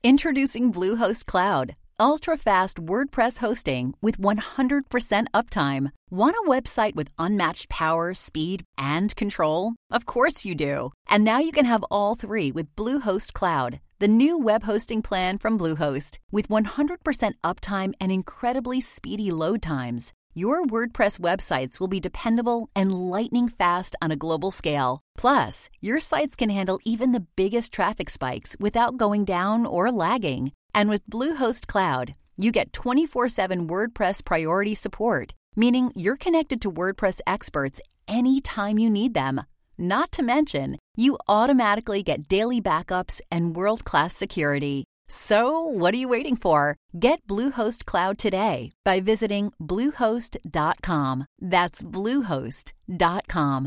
Introducing Bluehost Cloud, ultra-fast WordPress hosting with 100% uptime. Want a website with unmatched power, speed, and control? Of course you do. And now you can have all three with Bluehost Cloud, the new web hosting plan from Bluehost. With 100% uptime and incredibly speedy load times, your WordPress websites will be dependable and lightning fast on a global scale. Plus, your sites can handle even the biggest traffic spikes without going down or lagging. And with Bluehost Cloud, you get 24/7 WordPress priority support, meaning you're connected to WordPress experts anytime you need them. Not to mention, you automatically get daily backups and world-class security. So, what are you waiting for? Get Bluehost Cloud today by visiting Bluehost.com. That's Bluehost.com.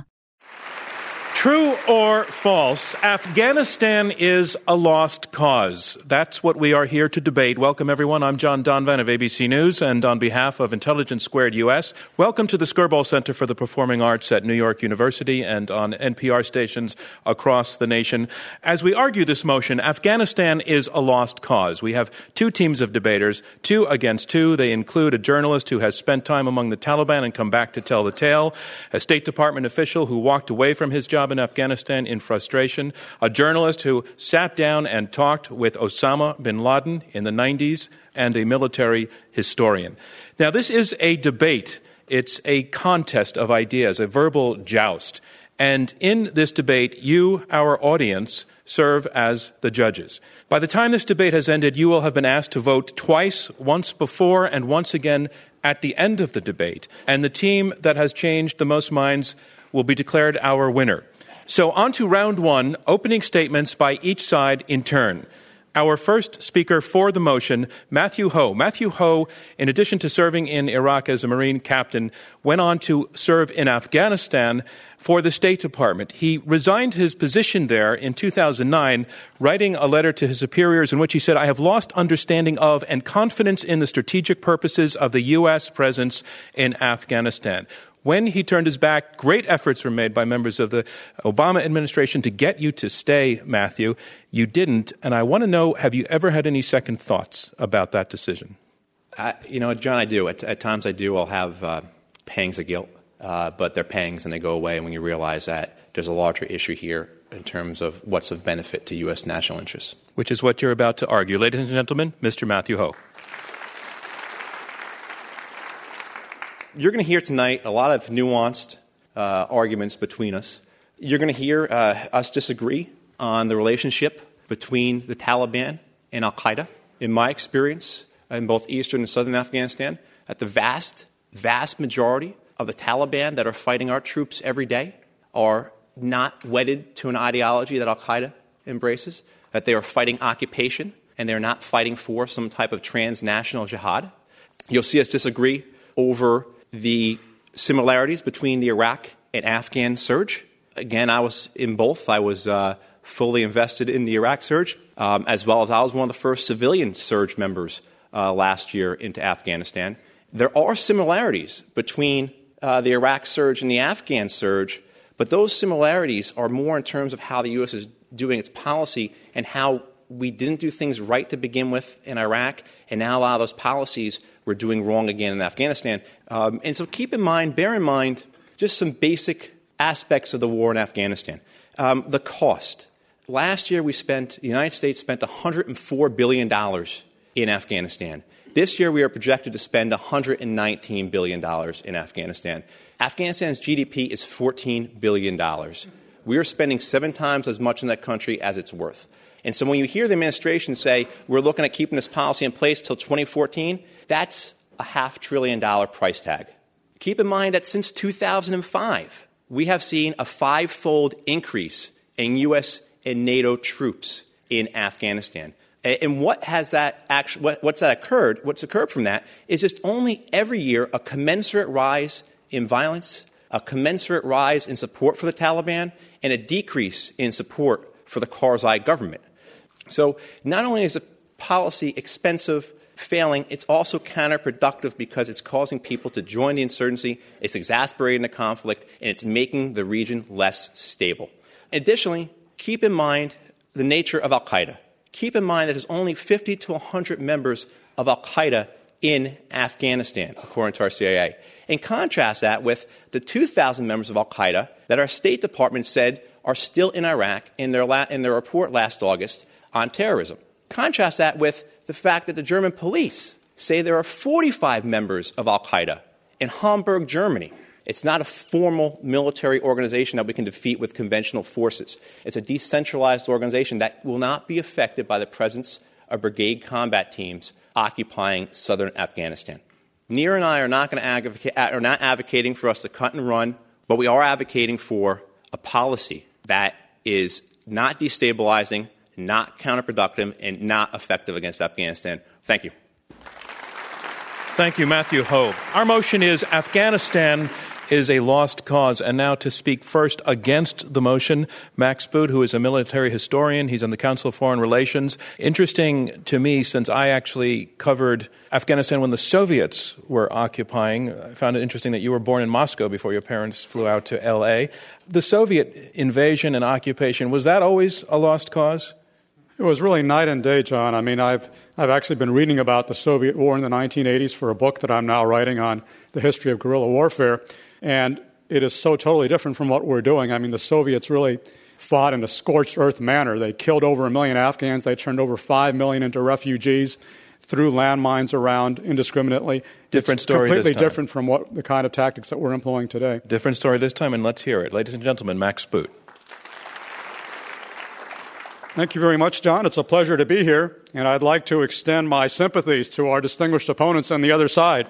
True or false, Afghanistan is a lost cause. That's what we are here to debate. Welcome, everyone. I'm John Donvan of ABC News, and on behalf of Intelligence Squared U.S., welcome to the Skirball Center for the Performing Arts at New York University and on NPR stations across the nation. As we argue this motion, Afghanistan is a lost cause. We have two teams of debaters, 2 against 2. They include a journalist who has spent time among the Taliban and come back to tell the tale, a State Department official who walked away from his job in Afghanistan in frustration, a journalist who sat down and talked with Osama bin Laden in the 90s, and a military historian. Now, this is a debate. It's a contest of ideas, a verbal joust. And in this debate, you, our audience, serve as the judges. By the time this debate has ended, you will have been asked to vote twice, once before and once again at the end of the debate. And the team that has changed the most minds will be declared our winner. So on to round one, opening statements by each side in turn. Our first speaker for the motion, Matthew Hoh. Matthew Hoh, in addition to serving in Iraq as a Marine captain, went on to serve in Afghanistan for the State Department. He resigned his position there in 2009, writing a letter to his superiors in which he said, "I have lost understanding of and confidence in the strategic purposes of the U.S. presence in Afghanistan." When he turned his back, great efforts were made by members of the Obama administration to get you to stay, Matthew. You didn't, and I want to know, have you ever had any second thoughts about that decision? John, I do. At times I do. I'll have pangs of guilt, but they're pangs and they go away when you realize that there's a larger issue here in terms of what's of benefit to U.S. national interests. Which is what you're about to argue. Ladies and gentlemen, Mr. Matthew Hoh. You're going to hear tonight a lot of nuanced arguments between us. You're going to hear us disagree on the relationship between the Taliban and al-Qaeda. In my experience, in both eastern and southern Afghanistan, that the vast majority of the Taliban that are fighting our troops every day are not wedded to an ideology that al-Qaeda embraces, that they are fighting occupation and they're not fighting for some type of transnational jihad. You'll see us disagree over the similarities between the Iraq and Afghan surge. Again, I was in both. I was fully invested in the Iraq surge, as well as I was one of the first civilian surge members last year into Afghanistan. There are similarities between the Iraq surge and the Afghan surge, but those similarities are more in terms of how the U.S. is doing its policy and how we didn't do things right to begin with in Iraq, and now a lot of those policies we're doing wrong again in Afghanistan. And so bear in mind, just some basic aspects of the war in Afghanistan. The cost. Last year the United States spent $104 billion in Afghanistan. This year we are projected to spend $119 billion in Afghanistan. Afghanistan's GDP is $14 billion. We are spending 7 times as much in that country as it's worth. And so when you hear the administration say, we're looking at keeping this policy in place till 2014, that's a $500 billion price tag. Keep in mind that since 2005, we have seen a 5-fold increase in U.S. and NATO troops in Afghanistan. And what's occurred from that is just only every year a commensurate rise in violence, a commensurate rise in support for the Taliban, and a decrease in support for the Karzai government. So not only is the policy expensive, failing, it's also counterproductive because it's causing people to join the insurgency, it's exacerbating the conflict, and it's making the region less stable. Additionally, keep in mind the nature of al-Qaeda. keep in mind that there's only 50 to 100 members of al-Qaeda in Afghanistan, according to our CIA. And contrast that with the 2,000 members of al-Qaeda that our State Department said are still in Iraq in their report last August on terrorism. Contrast that with the fact that the German police say there are 45 members of al-Qaeda in Hamburg, Germany. It's not a formal military organization that we can defeat with conventional forces. It's a decentralized organization that will not be affected by the presence of brigade combat teams occupying southern Afghanistan. Nir and I are not advocating for us to cut and run, but we are advocating for a policy that is not destabilizing, not counterproductive, and not effective against Afghanistan. Thank you. Thank you, Matthew Hoh. Our motion is Afghanistan is a lost cause. And now to speak first against the motion, Max Boot, who is a military historian. He's on the Council of Foreign Relations. Interesting to me, since I actually covered Afghanistan when the Soviets were occupying. I found it interesting that you were born in Moscow before your parents flew out to L.A. The Soviet invasion and occupation, was that always a lost cause? It was really night and day, John. I mean, I've actually been reading about the Soviet war in the 1980s for a book that I'm now writing on the history of guerrilla warfare. And it is so totally different from what we're doing. I mean, the Soviets really fought in a scorched earth manner. They killed over 1 million Afghans. They turned over 5 million into refugees, threw landmines around indiscriminately. Different story completely this time. Different from what the kind of tactics that we're employing today. Different story this time, and let's hear it. Ladies and gentlemen, Max Boot. Thank you very much, John. It's a pleasure to be here, and I'd like to extend my sympathies to our distinguished opponents on the other side.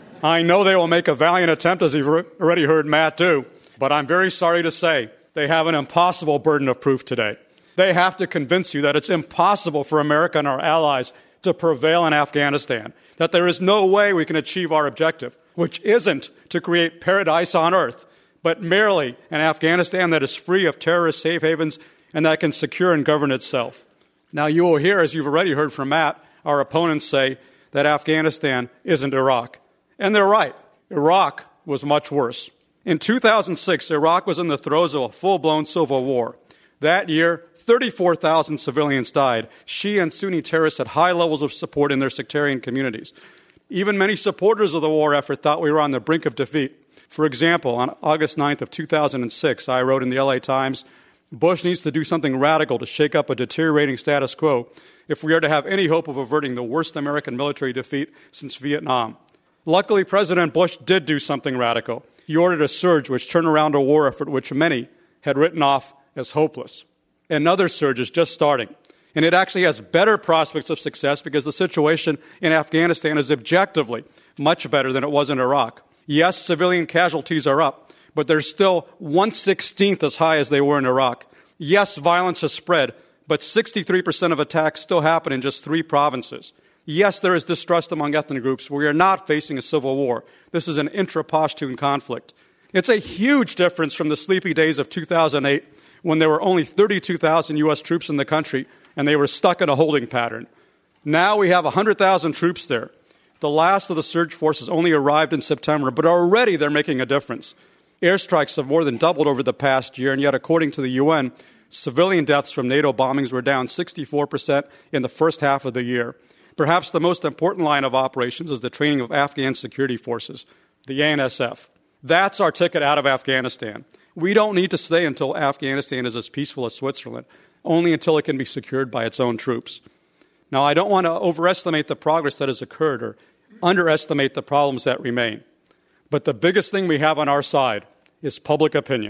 I know they will make a valiant attempt, as you've already heard Matt do, but I'm very sorry to say they have an impossible burden of proof today. They have to convince you that it's impossible for America and our allies to prevail in Afghanistan, that there is no way we can achieve our objective, which isn't to create paradise on earth, but merely an Afghanistan that is free of terrorist safe havens and that can secure and govern itself. Now, you will hear, as you've already heard from Matt, our opponents say that Afghanistan isn't Iraq. And they're right. Iraq was much worse. In 2006, Iraq was in the throes of a full-blown civil war. That year, 34,000 civilians died. Shia and Sunni terrorists had high levels of support in their sectarian communities. Even many supporters of the war effort thought we were on the brink of defeat. For example, on August 9th of 2006, I wrote in the LA Times, Bush needs to do something radical to shake up a deteriorating status quo if we are to have any hope of averting the worst American military defeat since Vietnam. Luckily, President Bush did do something radical. He ordered a surge which turned around a war effort which many had written off as hopeless. Another surge is just starting, and it actually has better prospects of success because the situation in Afghanistan is objectively much better than it was in Iraq. Yes, civilian casualties are up, but they're still 1/16 as high as they were in Iraq. Yes, violence has spread, but 63% of attacks still happen in just 3 provinces. Yes, there is distrust among ethnic groups. We are not facing a civil war. This is an intra-Pashtun conflict. It's a huge difference from the sleepy days of 2008 when there were only 32,000 U.S. troops in the country and they were stuck in a holding pattern. Now we have 100,000 troops there. The last of the surge forces only arrived in September, but already they're making a difference. Airstrikes have more than doubled over the past year, and yet, according to the UN, civilian deaths from NATO bombings were down 64% in the first half of the year. Perhaps the most important line of operations is the training of Afghan security forces, the ANSF. That's our ticket out of Afghanistan. We don't need to stay until Afghanistan is as peaceful as Switzerland, only until it can be secured by its own troops. Now, I don't want to overestimate the progress that has occurred or underestimate the problems that remain. But the biggest thing we have on our side is public opinion.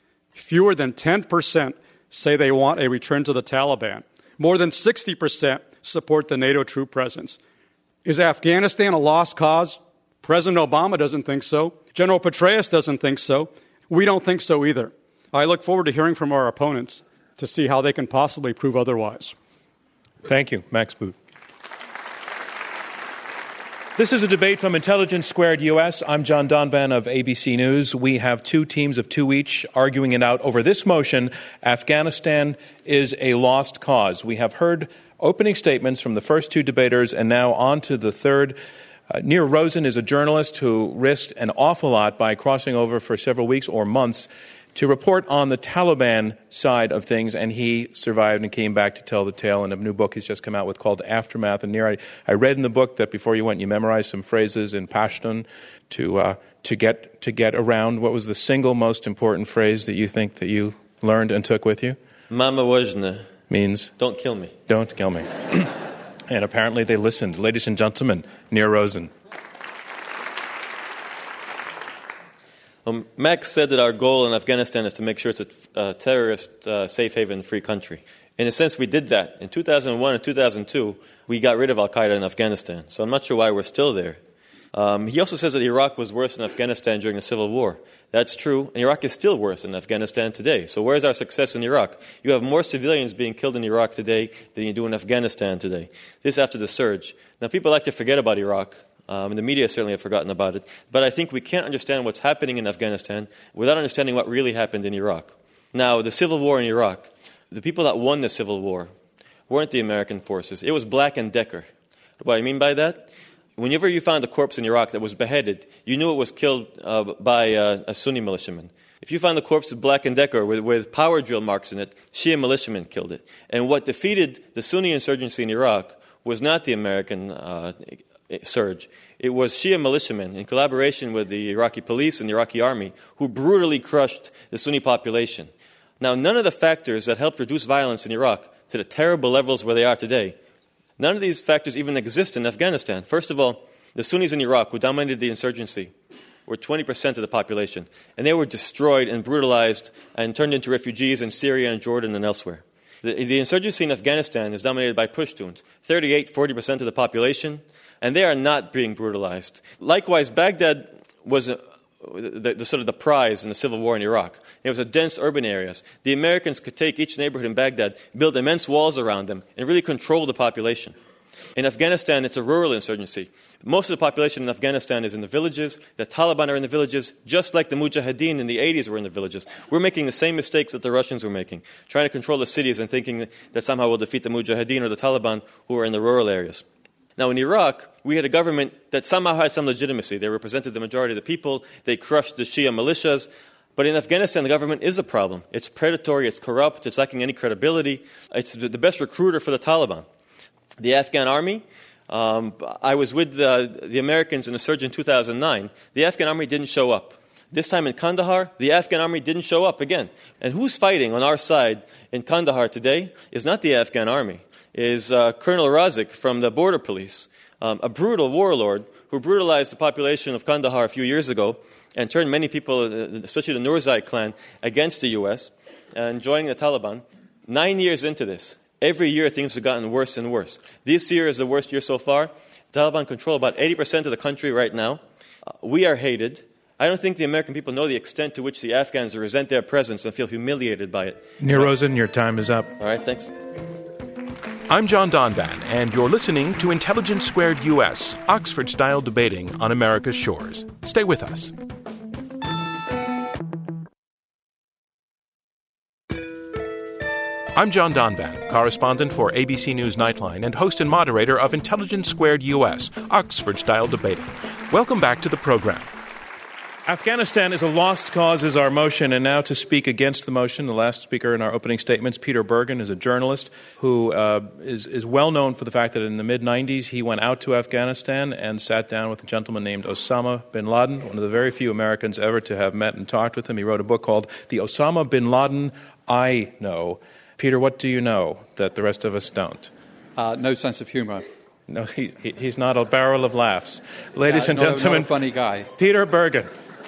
Fewer than 10% say they want a return to the Taliban. More than 60% support the NATO troop presence. Is Afghanistan a lost cause? President Obama doesn't think so. General Petraeus doesn't think so. We don't think so either. I look forward to hearing from our opponents to see how they can possibly prove otherwise. Thank you, Max Boot. This is a debate from Intelligence Squared US. I'm John Donvan of ABC News. We have 2 teams of 2 each arguing it out over this motion, Afghanistan is a lost cause. We have heard opening statements from the first 2 debaters, and now on to the third. Nir Rosen is a journalist who risked an awful lot by crossing over for several weeks or months to report on the Taliban side of things, and he survived and came back to tell the tale in a new book he's just come out with called Aftermath. And Nir, I read in the book that before you went, you memorized some phrases in Pashtun to get around. What was the single most important phrase that you think that you learned and took with you? Mama wajna. Means? Don't kill me. Don't kill me. And apparently they listened. Ladies and gentlemen, Nir Rosen. Max said that our goal in Afghanistan is to make sure it's a terrorist safe haven free country. In a sense, we did that. In 2001 and 2002, we got rid of al-Qaeda in Afghanistan. So I'm not sure why we're still there. He also says that Iraq was worse than Afghanistan during the Civil War. That's true, and Iraq is still worse than Afghanistan today. So where's our success in Iraq? You have more civilians being killed in Iraq today than you do in Afghanistan today. This after the surge. Now, people like to forget about Iraq, and the media certainly have forgotten about it, but I think we can't understand what's happening in Afghanistan without understanding what really happened in Iraq. Now, the Civil War in Iraq, the people that won the Civil War weren't the American forces. It was Black and Decker. What I mean by that? Whenever you found a corpse in Iraq that was beheaded, you knew it was killed by a Sunni militiaman. If you found the corpse of Black and Decker with power drill marks in it, Shia militiamen killed it. And what defeated the Sunni insurgency in Iraq was not the American surge. It was Shia militiamen in collaboration with the Iraqi police and the Iraqi army who brutally crushed the Sunni population. Now, none of the factors that helped reduce violence in Iraq to the terrible levels where they are today, none of these factors even exist in Afghanistan. First of all, the Sunnis in Iraq, who dominated the insurgency, were 20% of the population. And they were destroyed and brutalized and turned into refugees in Syria and Jordan and elsewhere. The insurgency in Afghanistan is dominated by Pashtuns, 40% of the population, and they are not being brutalized. Likewise, Baghdad was the sort of the prize in the civil war in Iraq. It was a dense urban areas. The Americans could take each neighborhood in Baghdad, build immense walls around them, and really control the population. In Afghanistan, it's a rural insurgency. Most of the population in Afghanistan is in the villages. The Taliban are in the villages, just like the Mujahideen in the 80s were in the villages. We're making the same mistakes that the Russians were making, trying to control the cities and thinking that somehow we'll defeat the Mujahideen or the Taliban who are in the rural areas. Now, in Iraq, we had a government that somehow had some legitimacy. They represented the majority of the people. They crushed the Shia militias. But in Afghanistan, the government is a problem. It's predatory. It's corrupt. It's lacking any credibility. It's the best recruiter for the Taliban. The Afghan army, I was with the Americans in a surge in 2009. The Afghan army didn't show up. This time in Kandahar, the Afghan army didn't show up again. And who's fighting on our side in Kandahar today is not the Afghan army. Is Colonel Razik from the border police, a brutal warlord who brutalized the population of Kandahar a few years ago and turned many people, especially the Nurzai clan, against the U.S. and joining the Taliban. 9 years into this, every year things have gotten worse and worse. This year is the worst year so far. The Taliban control about 80% of the country right now. We are hated. I don't think the American people know the extent to which the Afghans resent their presence and feel humiliated by it. Nir Rosen, your time is up. All right, thanks. I'm John Donvan, and you're listening to Intelligence Squared U.S., Oxford-style debating on America's shores. Stay with us. I'm John Donvan, correspondent for ABC News Nightline and host and moderator of Intelligence Squared U.S., Oxford-style debating. Welcome back to the program. Afghanistan is a lost cause is our motion, and now to speak against the motion, the last speaker in our opening statements, Peter Bergen, is a journalist who is well known for the fact that in the mid-'90s he went out to Afghanistan and sat down with a gentleman named Osama bin Laden, one of the very few Americans ever to have met and talked with him. He wrote a book called The Osama bin Laden I Know. Peter, what do you know that the rest of us don't? No sense of humor. No, he's not a barrel of laughs. Ladies and gentlemen, not a funny guy. Peter Bergen.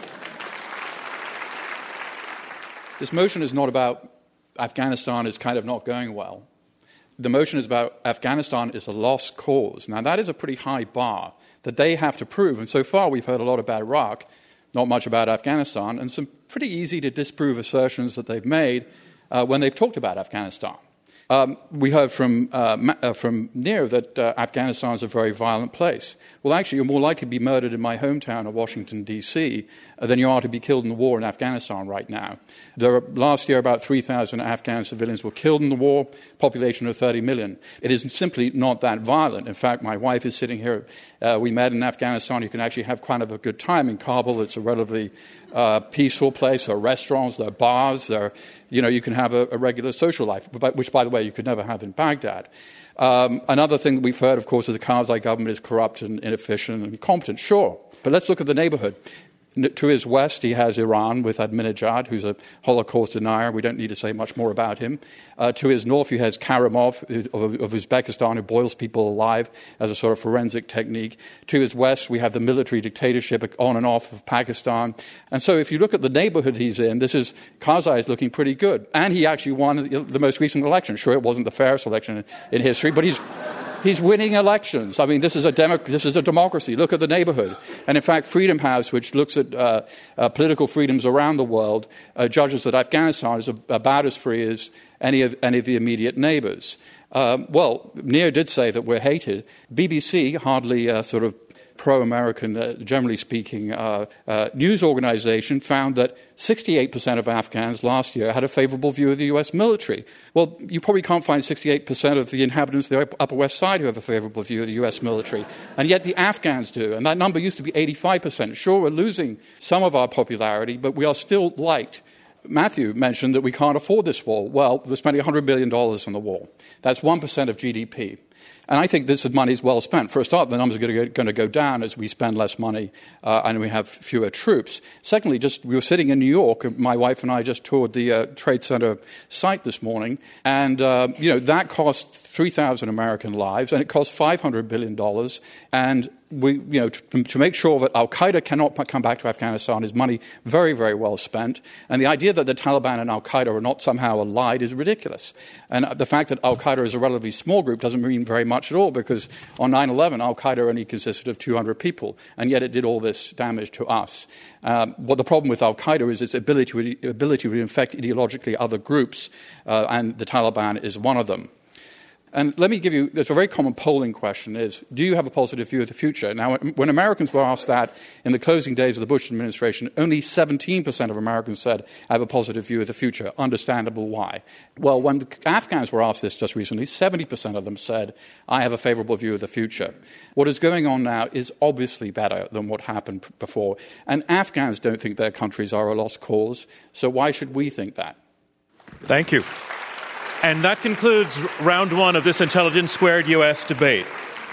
This motion is not about Afghanistan is kind of not going well. The motion is about Afghanistan is a lost cause. Now, that is a pretty high bar that they have to prove. And so far, we've heard a lot about Iraq, not much about Afghanistan, and some pretty easy to disprove assertions that they've made when they've talked about Afghanistan. We heard from Nir that Afghanistan is a very violent place. Well, actually, you're more likely to be murdered in my hometown of Washington, D.C., than you are to be killed in the war in Afghanistan right now. Last year, about 3,000 Afghan civilians were killed in the war, population of 30 million. It is simply not that violent. In fact, my wife is sitting here. We met in Afghanistan. You can actually have kind of a good time in Kabul. It's a relatively peaceful place. There are restaurants, there are bars, you can have a regular social life, which, by the way, you could never have in Baghdad. Another thing that we've heard, of course, is the Karzai government is corrupt and inefficient and incompetent. Sure. But let's look at the neighborhood. To his west, he has Iran with Ahmadinejad, who's a Holocaust denier. We don't need to say much more about him. To his north, he has Karimov of Uzbekistan, who boils people alive as a sort of forensic technique. To his west, we have the military dictatorship on and off of Pakistan. And so if you look at the neighborhood he's in, Karzai is looking pretty good. And he actually won the most recent election. Sure, it wasn't the fairest election in history, but he's winning elections. I mean, this is a democracy. Look at the neighborhood. And in fact, Freedom House, which looks at political freedoms around the world, judges that Afghanistan is about as free as any of the immediate neighbors. Nir did say that we're hated. BBC, hardly sort of pro-American, generally speaking, news organization found that 68% of Afghans last year had a favorable view of the U.S. military. Well, you probably can't find 68% of the inhabitants of the Upper West Side who have a favorable view of the U.S. military. And yet the Afghans do. And that number used to be 85%. Sure, we're losing some of our popularity, but we are still liked. Matthew mentioned that we can't afford this war. Well, we're spending $100 billion on the war. That's 1% of GDP. And I think this money is well spent. For a start, the numbers are going to go down as we spend less money and we have fewer troops. Secondly, we were sitting in New York. My wife and I just toured the Trade Center site this morning. And, that cost 3,000 American lives, and it cost $500 billion. And to make sure that al-Qaeda cannot come back to Afghanistan is money very, very well spent. And the idea that the Taliban and al-Qaeda are not somehow allied is ridiculous. And the fact that al-Qaeda is a relatively small group doesn't mean very much at all, because on 9/11, al-Qaeda only consisted of 200 people, and yet it did all this damage to us. What the problem with al-Qaeda is its ability to infect ideologically other groups, and the Taliban is one of them. And let me give you, there's a very common polling question is, do you have a positive view of the future? Now, when Americans were asked that in the closing days of the Bush administration, only 17% of Americans said, I have a positive view of the future. Understandable why. Well, when the Afghans were asked this just recently, 70% of them said, I have a favorable view of the future. What is going on now is obviously better than what happened before. And Afghans don't think their countries are a lost cause, so why should we think that? Thank you. And that concludes round one of this Intelligence Squared U.S. debate.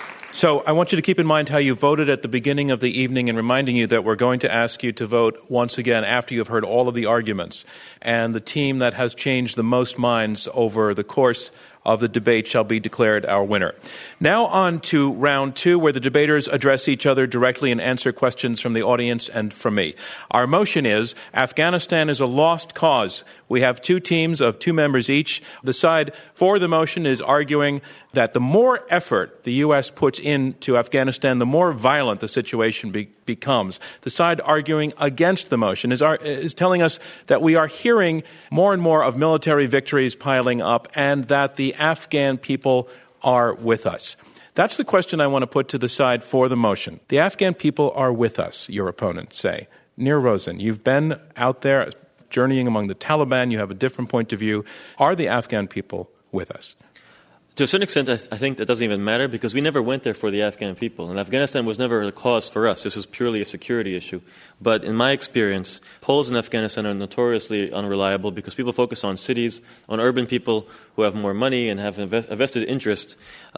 So I want you to keep in mind how you voted at the beginning of the evening, and reminding you that we're going to ask you to vote once again after you've heard all of the arguments. And the team that has changed the most minds over the course of the debate shall be declared our winner. Now on to round two, where the debaters address each other directly and answer questions from the audience and from me. Our motion is, Afghanistan is a lost cause. We have two teams of two members each. The side for the motion is arguing that the more effort the U.S. puts into Afghanistan, the more violent the situation becomes. The side arguing against the motion is telling us that we are hearing more and more of military victories piling up, and that the Afghan people are with us. That's the question I want to put to the side for the motion. The Afghan people are with us, your opponents say. Nir Rosen, you've been out there journeying among the Taliban. You have a different point of view. Are the Afghan people with us? To a certain extent, I think that doesn't even matter, because we never went there for the Afghan people. And Afghanistan was never a cause for us. This was purely a security issue. But in my experience, polls in Afghanistan are notoriously unreliable, because people focus on cities, on urban people who have more money and have a vested interest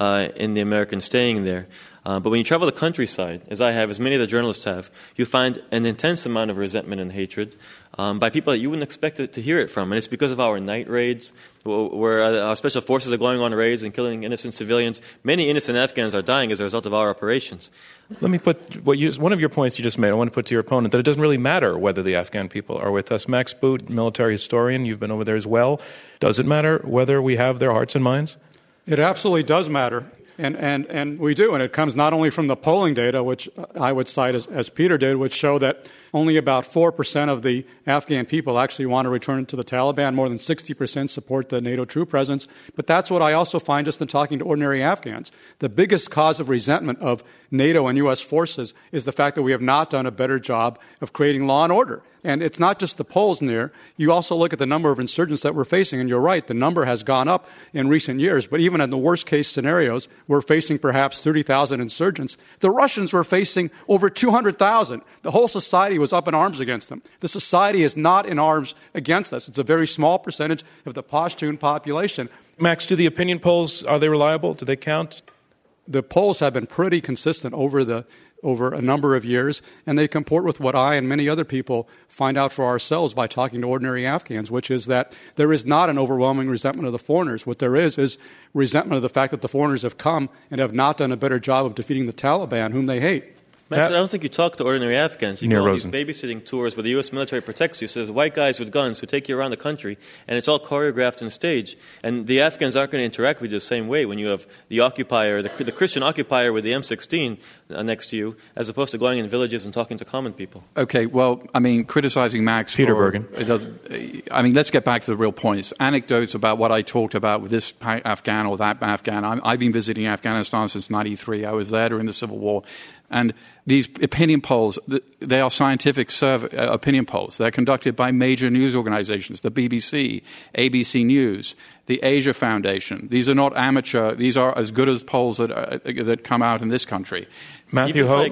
in the Americans staying there. But when you travel the countryside, as I have, as many of the journalists have, you find an intense amount of resentment and hatred by people that you wouldn't expect to hear it from. And it's because of our night raids, where our special forces are going on raids and killing innocent civilians. Many innocent Afghans are dying as a result of our operations. Let me put one of your points you just made, I want to put to your opponent, that it doesn't really matter whether the Afghan people are with us. Max Boot, military historian, you've been over there as well. Does it matter whether we have their hearts and minds? It absolutely does matter. And we do, and it comes not only from the polling data, which I would cite as Peter did, which show that only about 4% of the Afghan people actually want to return to the Taliban. More than 60% support the NATO troop presence. But that's what I also find just in talking to ordinary Afghans. The biggest cause of resentment of NATO and U.S. forces is the fact that we have not done a better job of creating law and order. And it's not just the polls near. You also look at the number of insurgents that we're facing, and you're right, the number has gone up in recent years. But even in the worst-case scenarios, we're facing perhaps 30,000 insurgents. The Russians were facing over 200,000. The whole society was up in arms against them. The society is not in arms against us. It's a very small percentage of the Pashtun population. Max, do the opinion polls, are they reliable? Do they count? The polls have been pretty consistent over a number of years, and they comport with what I and many other people find out for ourselves by talking to ordinary Afghans, which is that there is not an overwhelming resentment of the foreigners. What there is resentment of the fact that the foreigners have come and have not done a better job of defeating the Taliban, whom they hate. Max, I don't think you talk to ordinary Afghans. You go on these babysitting tours where the U.S. military protects you. So there's white guys with guns who take you around the country, and it's all choreographed and staged. And the Afghans aren't going to interact with you the same way when you have the occupier, the Christian occupier with the M16 next to you, as opposed to going in villages and talking to common people. Okay, well, I mean, criticizing Max Peter Bergen. Let's get back to the real points. Anecdotes about what I talked about with this Afghan or that Afghan. I've been visiting Afghanistan since 93. I was there during the Civil War. And these opinion polls, they are scientific opinion polls. They're conducted by major news organizations, the BBC, ABC News, the Asia Foundation. These are not amateur. These are as good as polls that come out in this country. Matthew Ho,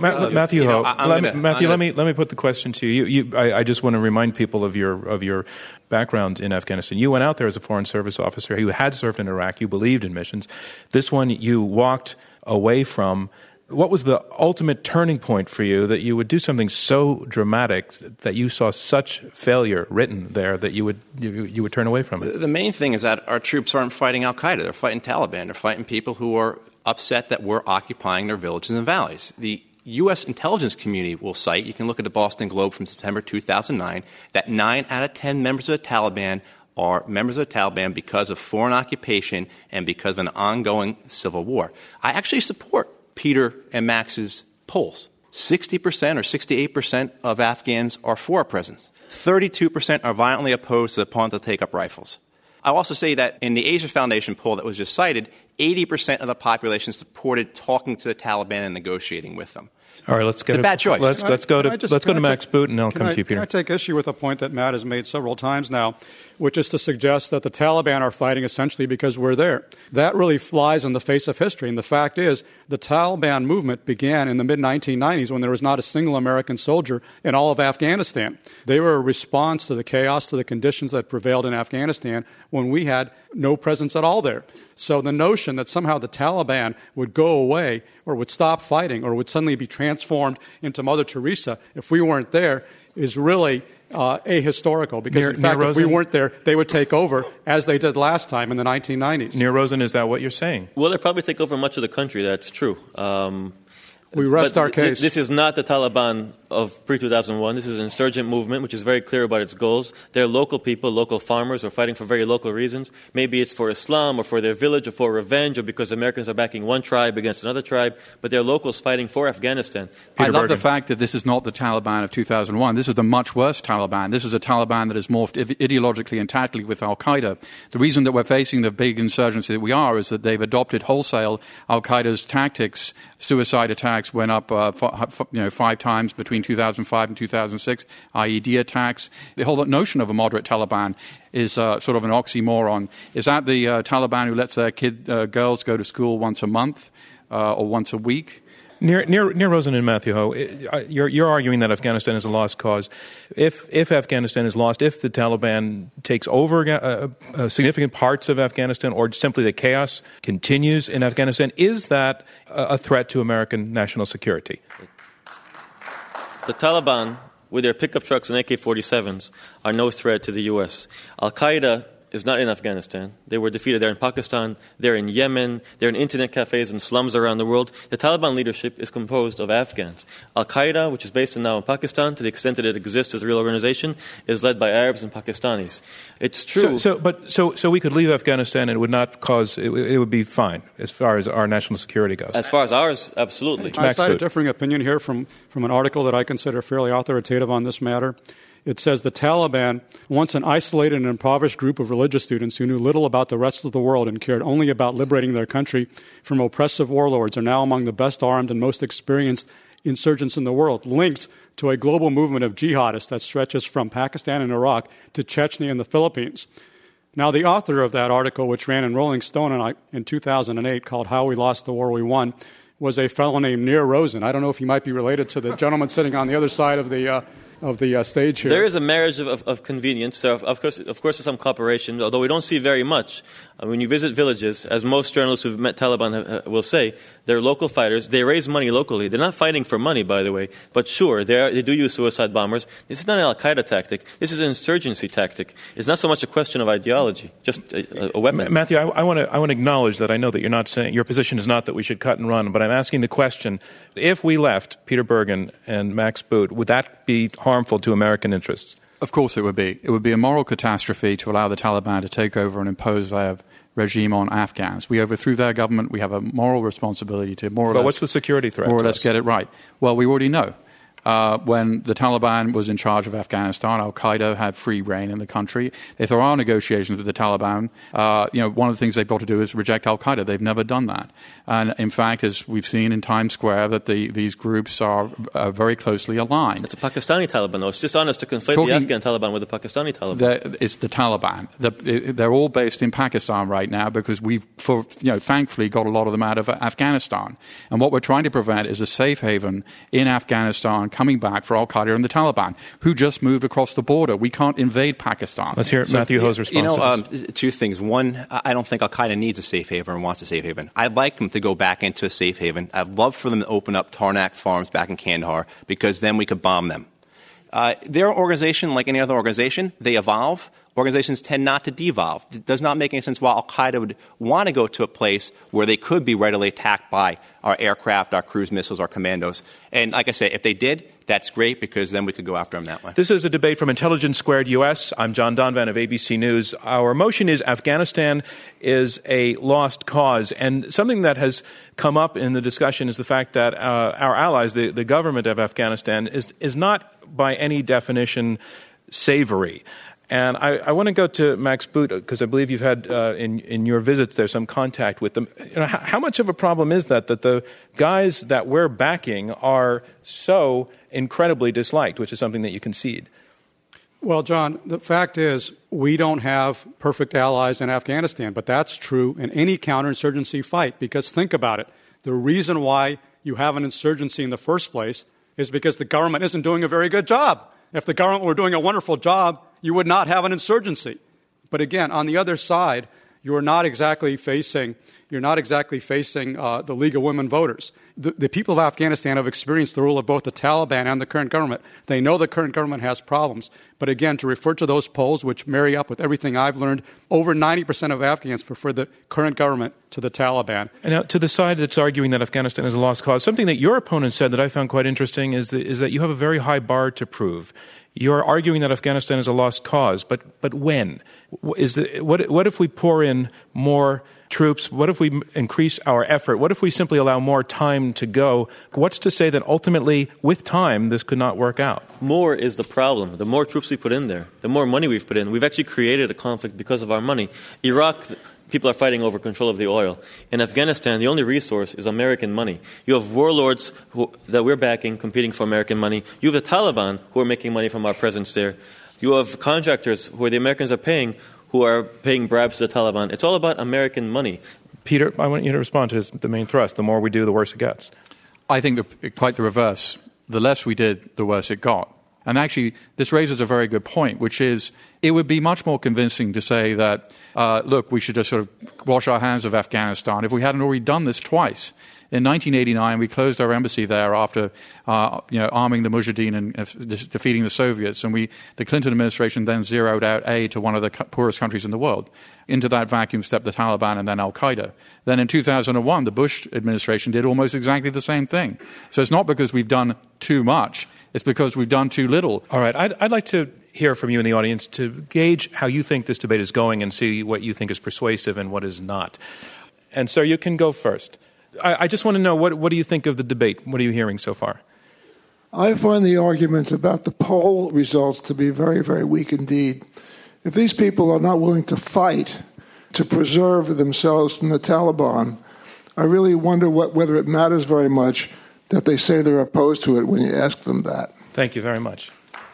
let me put the question to you. I just want to remind people of your background in Afghanistan. You went out there as a Foreign Service officer. You had served in Iraq. You believed in missions. This one you walked away from. What was the ultimate turning point for you that you would do something so dramatic that you saw such failure written there that you would turn away from it? The main thing is that our troops aren't fighting al-Qaeda. They're fighting Taliban. They're fighting people who are upset that we're occupying their villages and valleys. The U.S. intelligence community will cite, you can look at the Boston Globe from September 2009, that 9 out of 10 members of the Taliban are members of the Taliban because of foreign occupation and because of an ongoing civil war. I actually support Peter and Max's polls. 60% or 68% of Afghans are for our presence. 32% are violently opposed to the plan to take up rifles. I'll also say that in the Asia Foundation poll that was just cited, 80% of the population supported talking to the Taliban and negotiating with them. All right, it's a bad choice. Let's go to Max Boot, and I'll come to you, Peter. Can I take issue with a point that Matt has made several times now, which is to suggest that the Taliban are fighting essentially because we're there. That really flies in the face of history. And the fact is, the Taliban movement began in the mid-1990s when there was not a single American soldier in all of Afghanistan. They were a response to the chaos, to the conditions that prevailed in Afghanistan when we had no presence at all there. So the notion that somehow the Taliban would go away or would stop fighting or would suddenly be transformed into Mother Teresa if we weren't there is really ahistorical, because in fact, if we weren't there, they would take over, as they did last time in the 1990s. Nir Rosen, is that what you're saying? Well, they'll probably take over much of the country. That's true. We rest our case. This is not the Taliban of pre-2001. This is an insurgent movement which is very clear about its goals. They're local people, local farmers who are fighting for very local reasons. Maybe it's for Islam or for their village or for revenge or because Americans are backing one tribe against another tribe, but they're locals fighting for Afghanistan. I love the fact that this is not the Taliban of 2001. This is the much worse Taliban. This is a Taliban that has morphed ideologically and tactically with al-Qaeda. The reason that we're facing the big insurgency that we are is that they've adopted wholesale al-Qaeda's tactics. Suicide attacks went up 5 times between 2005 and 2006, IED attacks. The whole notion of a moderate Taliban is sort of an oxymoron. Is that the Taliban who lets their girls go to school once a month or once a week? Nir Rosen and Matthew Ho, you're arguing that Afghanistan is a lost cause. If Afghanistan is lost, if the Taliban takes over significant parts of Afghanistan, or simply the chaos continues in Afghanistan, is that a threat to American national security? The Taliban, with their pickup trucks and AK-47s, are no threat to the U.S. Al-Qaeda is not in Afghanistan. They were defeated there in Pakistan, they're in Yemen, they're in internet cafes and slums around the world. The Taliban leadership is composed of Afghans. Al-Qaeda, which is based now in Pakistan, to the extent that it exists as a real organization, is led by Arabs and Pakistanis. It's true. So we could leave Afghanistan and it would not cause, it would be fine as far as our national security goes. As far as ours, absolutely. I cite a differing opinion here from an article that I consider fairly authoritative on this matter. It says the Taliban, once an isolated and impoverished group of religious students who knew little about the rest of the world and cared only about liberating their country from oppressive warlords, are now among the best armed and most experienced insurgents in the world, linked to a global movement of jihadists that stretches from Pakistan and Iraq to Chechnya and the Philippines. Now, the author of that article, which ran in Rolling Stone in 2008, called How We Lost the War We Won, was a fellow named Nir Rosen. I don't know if he might be related to the gentleman sitting on the other side of the stage here. There is a marriage of convenience. There, of course, there's some cooperation, although we don't see very much. When you visit villages, as most journalists who've met Taliban will say, they're local fighters. They raise money locally. They're not fighting for money, by the way. But sure, they do use suicide bombers. This is not an al-Qaeda tactic. This is an insurgency tactic. It's not so much a question of ideology, just a weapon. Matthew, I want to acknowledge that I know that you're not saying, your position is not that we should cut and run, but I'm asking the question, if we left Peter Bergen and Max Boot, would that be harmful to American interests? Of course it would be. It would be a moral catastrophe to allow the Taliban to take over and impose their regime on Afghans. We overthrew their government. We have a moral responsibility to more or less... But what's the security threat? More or less get it right. Well, we already know. When the Taliban was in charge of Afghanistan, Al-Qaeda had free reign in the country. If there are negotiations with the Taliban, one of the things they've got to do is reject Al-Qaeda. They've never done that. And in fact, as we've seen in Times Square, that these groups are very closely aligned. It's a Pakistani Taliban, though. It's dishonest to conflate the Afghan Taliban with the Pakistani Taliban. It's the Taliban. They're all based in Pakistan right now because we've, thankfully, got a lot of them out of Afghanistan. And what we're trying to prevent is a safe haven in Afghanistan coming back for Al-Qaeda and the Taliban, who just moved across the border. We can't invade Pakistan. Let's hear Matthew Ho's response to this. Two things. One, I don't think Al-Qaeda needs a safe haven or wants a safe haven. I'd like them to go back into a safe haven. I'd love for them to open up Tarnak farms back in Kandahar because then we could bomb them. Their organization, like any other organization, they evolve. Organizations tend not to devolve. It does not make any sense why Al-Qaeda would want to go to a place where they could be readily attacked by our aircraft, our cruise missiles, our commandos. And like I said, if they did, that's great because then we could go after them that way. This is a debate from Intelligence Squared US. I'm John Donvan of ABC News. Our motion is Afghanistan is a lost cause. And something that has come up in the discussion is the fact that our allies, the government of Afghanistan, is not by any definition savory. And I want to go to Max Boot because I believe you've had in your visits there some contact with them. How much of a problem is that the guys that we're backing are so incredibly disliked, which is something that you concede? Well, John, the fact is we don't have perfect allies in Afghanistan, but that's true in any counterinsurgency fight because think about it. The reason why you have an insurgency in the first place is because the government isn't doing a very good job. If the government were doing a wonderful job, you would not have an insurgency. But again, on the other side, you're not exactly facing the League of Women Voters. The people of Afghanistan have experienced the rule of both the Taliban and the current government. They know the current government has problems. But again, to refer to those polls, which marry up with everything I've learned, over 90% of Afghans prefer the current government to the Taliban. And now, to the side that's arguing that Afghanistan is a lost cause, something that your opponent said that I found quite interesting is that you have a very high bar to prove. You're arguing that Afghanistan is a lost cause, but when? What if we pour in more troops? What if we increase our effort? What if we simply allow more time to go? What's to say that ultimately, with time, this could not work out? More is the problem. The more troops we put in there, the more money we've put in. We've actually created a conflict because of our money. Iraq, people are fighting over control of the oil. In Afghanistan, the only resource is American money. You have warlords that we're backing, competing for American money. You have the Taliban, who are making money from our presence there. You have contractors who the Americans are paying, who are paying bribes to the Taliban. It's all about American money. Peter, I want you to respond to the main thrust. The more we do, the worse it gets. I think quite the reverse. The less we did, the worse it got. And actually, this raises a very good point, which is it would be much more convincing to say that, look, we should just sort of wash our hands of Afghanistan if we hadn't already done this twice. In 1989, we closed our embassy there after, arming the Mujahideen and defeating the Soviets. And the Clinton administration then zeroed out aid to one of the poorest countries in the world. Into that vacuum stepped the Taliban and then Al-Qaeda. Then in 2001, the Bush administration did almost exactly the same thing. So it's not because we've done too much. It's because we've done too little. All right. I'd like to hear from you in the audience to gauge how you think this debate is going and see what you think is persuasive and what is not. And sir, you can go first. I just want to know, what do you think of the debate? What are you hearing so far? I find the arguments about the poll results to be very, very weak indeed. If these people are not willing to fight to preserve themselves from the Taliban, I really wonder whether it matters very much that they say they're opposed to it when you ask them that. Thank you very much.